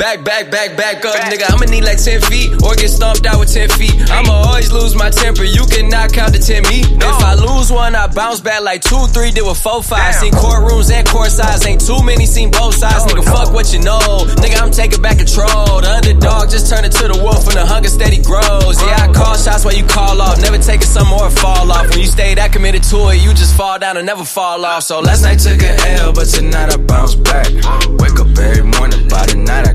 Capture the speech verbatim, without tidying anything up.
Back, back, back, back up, nigga. I'ma need like ten feet or get stomped out with ten feet. I'ma always lose my temper. You cannot count to ten me. If I lose one, I bounce back like two, three, did with four, five. Seen courtrooms and court sides, ain't too many, seen both sides. Nigga, fuck what you know. Nigga, I'm taking back control. The underdog just turned into the wolf and the hunger steady grows. Yeah, I call shots while you call off. Never take it some more fall off. When you stay that committed to it, you just fall down and never fall off. So last night took an L, but tonight I bounce back. Wake up every morning, by the night I